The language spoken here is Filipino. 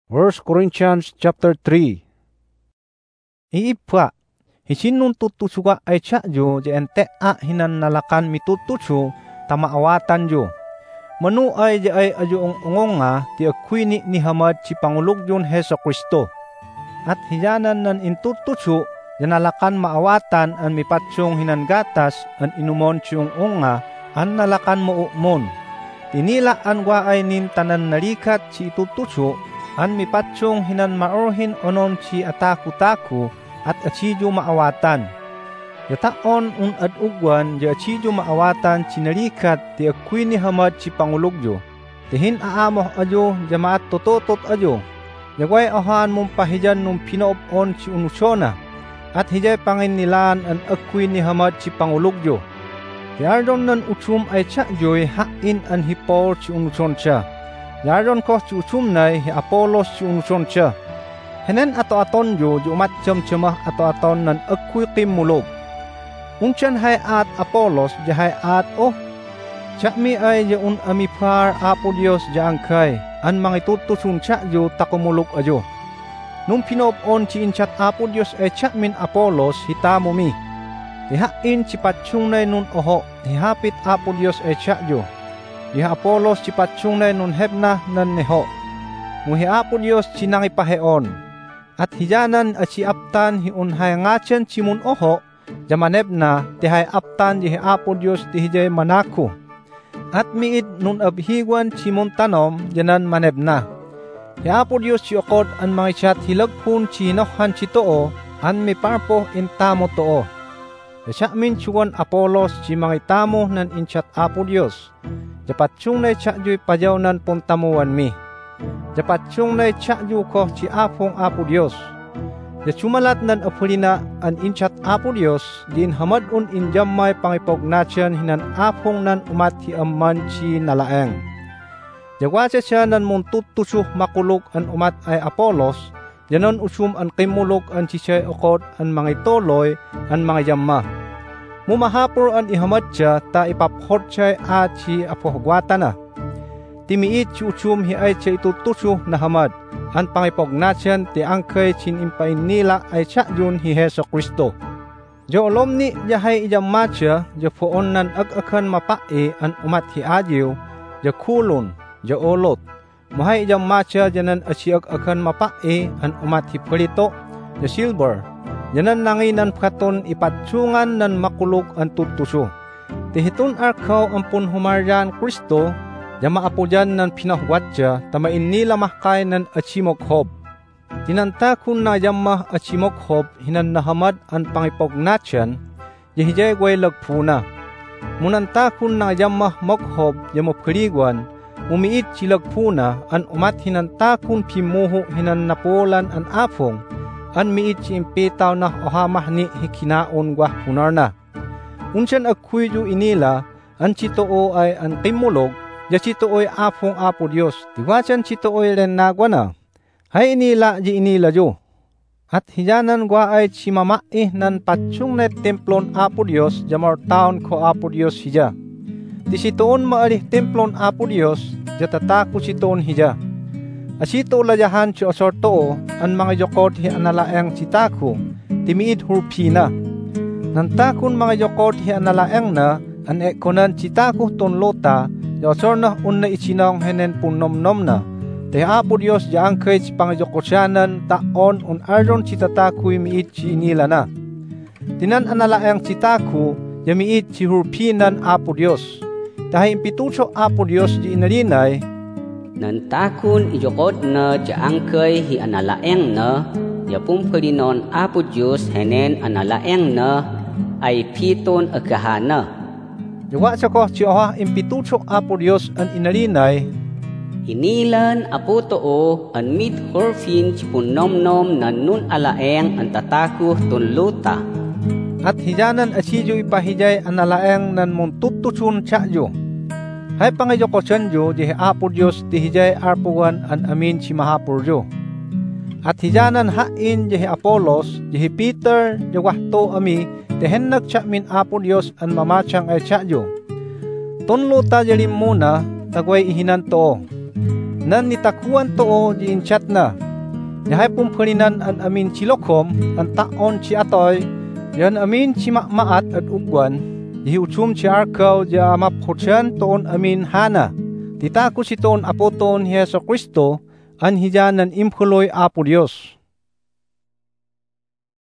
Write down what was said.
1 Corinthians chapter 3. Iipwa, hisinun tutusuga ay tsayo di ente hinan nalakan mitutusu tamaawatan jo. Manu ay di ay ayo ongonga ti akwini ni hamad si Pangulugyon Heso Kristo. At hiyanan nan intutusu janalakan maawatan an mipatsyong hinangatas an inumon siyong onga an nalakan moukmon. Tinilaan wa ay nin tanan nalikat si itutusu an mipatsyong hinan maorhin onon si ataku-taku at achijo maawatan. Yataon un ad-ugwan di achijo maawatan si nalikat ti akwini hamad si Pangulugyo. Tihin aamoh ajo di maat tototot ajo. Yagway ahan mong pahijan nung pinoop-on si unusyona at hijay pangin nilaan an akwini hamad si Pangulugyo. Yardon nan utsum ay tsayoy hain an hipor si unusyon siya. Yaron ko si utsum nay hi Apolos si unusyon siya. Henen ato-aton jo di umatsyam-syamah ato-aton nan akwi kimulog. Unsyan hay at Apolos di hay at Tsakmi ay di un amipar Apo Diyos di angkay an mangitutusun tsayo takumulog ajo. Nung pinop-on si insyat Apo Diyos ay tsakmin Apolos hitamo mi. Hihain si patsyungnay nun hihapit Apo Diyos ay tsayo. Iha Apolos si patsyungnay nun hebna nan neho. Muhi Apo Diyos si nangipaheon. At hiyanan at si aptan hiunhay ngatyan si mun jamanebna tihay aptan di Apo Diyos ti hijay manako. At miid nun abhigwan si mun tanom janan manebna. Hi Apo Diyos si okod an mangisyat hilagpun si hinohan si too an miparpo intamo too. Yasyamin siwan Apolos si mangitamo nan insyat Apo Diyos. Japatsyong na itsayoy pajaw nan puntamuan mi. Japatsyong na itsayo ko si Apong Apo Diyos. Yatsumalat nan apulina an insyat Apo Diyos din hamadun injamay pangipognatyan hinan apong nan umati amman si nalaeng. Jagwasya siya nan muntutusuh makulog an umat ay Apolos, yanon usum an kimulog an sisay okod an mangitoloy an mangijamma. Mumahapor an ihamad siya ta ipaphot siya at si apohagwatana. Timiit si usum hi ay siya itutusuh na hamad. An pangipognatyan ti angkay sin impain nila ay tsayon hi Heso Kristo. Jo olomni yahay ijammatya, jo poon nan ag-akan mapae an umat hi adyo, jo kulon, jo olot. Mahay ijammatya janan asi ag-akan mapae an umat hi pelito, jo silver. Janan nanginan katon ipatsyungan nan makulog an tutuso. Tihitun arkaw ampun humaryan Kristo, jama apo dyan nan pinahwatya, tamain nila mahkay nan achimokhob. Tinantakun na yamah achimokhob, hinan nahamad an pangipognatyan, yahijay gway lagpuna. Munantakun na yamah mokhob, yamopkaligwan, umiit si lagpuna, an umat hinantakun pimuho hinan napolan an apong, an miit si impitaw na ohamah ni hikinaon gwah punar na. Unsyan agkuyyo inila, an chitoo ay an kimulog, ya chitooy apong Apo Diyos, tiwasyan chitooy ren nagwana. Hay inila di inila jo. At hiyanan gwa ay si mamaih nan patsyong na templon Apo Diyos, jamar taon ko Apo Diyos hija. Ti sitoon maalih templon Apo Diyos, jatatako sitoon hija. Asito layahan si osor too, an mga yokot hi analaeng sitako, timiid hurpina. Nantakon mga yokot hi analaeng na, an ekonan sitako ton lota, yosor na unna isinong henen punom-nom na. Te Apo Diyos ya angkay si pangayokosyanan taon un arjon si tatakoy miit si inila na. Tinan analaeng sitako, ya miit si hurpinan Apo Diyos. Tahay impituso Apo Diyos di inalinay, nantakun ijokod na ja angkay hi analaeng na, ya pumpalinon Apo Diyos henen analaeng na, ay piton agkahana. Yawa sa ko si oha impituso Apo Diyos an inalinay, hinilan Apo too an mit horfin si punom-nom na nun alaeng an tatakuh ton luta. At hiyanan asiyo ipahijay an alaeng nan muntutusun tsayo. Hay pangayokosyan jo di Apo Diyos ti hijay arpuan an amin si mahapuryo. At hiyanan hain di Apolos, di Peter, di wahto ami, di hennak tsamin Apo Diyos an mamasyang ay tsayo. Tunlo ta jalim muna, tagway ihinan to. nan nitakuan to ji inchat na. Yahai pumperinan an amin cilokom an taon ci atoy, yan amin ci maat at ugwan, yihuchum ci arkaw ja mapkhotsan toon amin hana. Titaku si toon apoton Yesu Kristo an hijanan imphuloy Apo Dios.